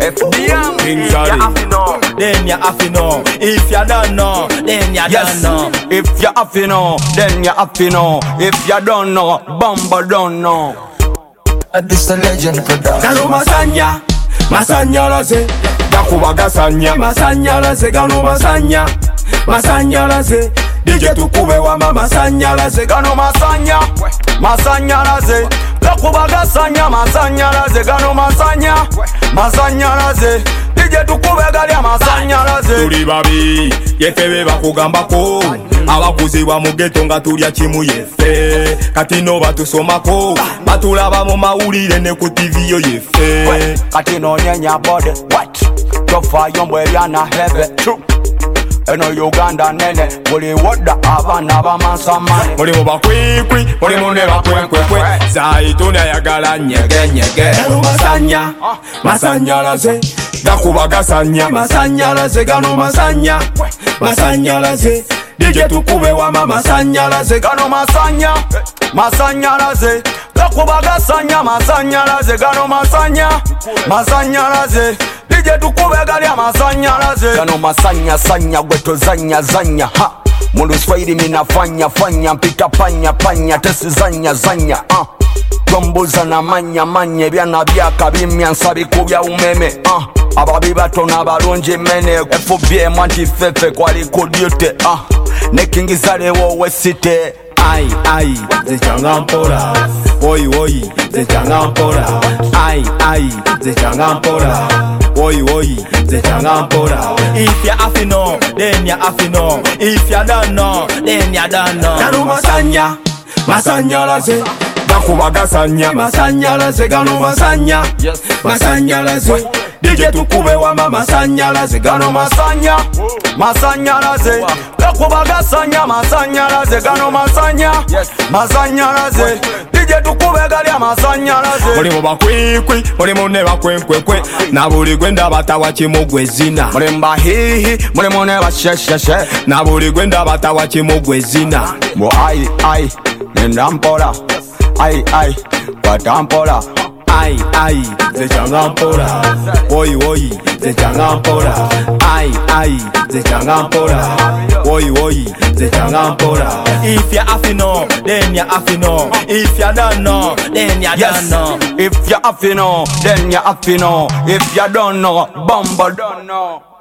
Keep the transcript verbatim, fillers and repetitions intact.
F D M. King Zari. You have to know. Then you have to know. If you don't know, then you Yes. don't know. If you have to know, then you have to know. If you don't know, Bumble don't know. And this the legend production. Gano masanya, masanya laze. Gakuba gasanya, masanya laze. Gano masanya, masanya laze. D J tukube wa mama masanya laze. Gano masanya, masanya laze. Gakuba gasanya, masanya laze. Gano masanya, masanya laze. D J tukube galia masanya laze. Tuli babi, yefebe bakugambako. Abakuzibwa mu ghetto nga tulya kimu yefe. Kati no batusomako, batulaba mu mawulire ne ku T V yo yefe. Kati no nyenya body, what? Tofa yombo ebyana hebe, true. Eno Uganda nene, buli woda abana bamasamane. Muri mu bakwikwi, muri mu ne bakwekwekwe. Zaituni ayagala nyege nyege. Gano masanya, masanya laze. Gakuba gasanya, masanya laze. Gano masanya, masanya laze. D J tukube wa mama masanya laze. Gano masanya, masanya laze. Gakuba gasanya, masanya laze. Gano masanya, masanya laze. D J tukube galia masanya laze. Gano masanya sanya gweto zanya zanya ha. Mundu Swahili minafanya fanya mpita panya panya tesi zanya zanya ah. Tombuza na manya manye byana byaka bimya nsabi kubya umeme ah. Ababi batona balonje mene F B M antifefe kwali kodyote ah. Nekingizale wowe site. Ai ai zechanga mpora. Oi oi zechanga mpora. Ai ai zechanga mpora. Oi oi zechanga mpora. If you have to know, then you have to know. If you don't know, then you don't know. Gano masanya, masanya laze. Gakuba gasanya, masanya laze. Gano masanya, masanya laze. D J tukube wa mama masanya laze. Gano masanya, masanya laze. Gakuba gasanya, masanya laze. Gano masanya, masanya laze. D J tukube galia masanya laze. Muri mu bakwikwi, muri mu ne bakwenkwekwe. Na buli gwenda batawa kimugwe zina. Muri mbahihi, muri mu ne bashesheshe. Na buli gwenda batawa kimugwe zina. Mo ai ai, nenda mpora. Ai ai, watampola. Ai ai, zechanga mpora. Oi oi, zechanga mpora. Ai ai, zechanga mpora. Oi oi, zechanga mpora. If you have to know, then you have to know. If you don't know, then you Yes. don't know. If you have to know, then you have to know. If you don't know, Bumble don't know.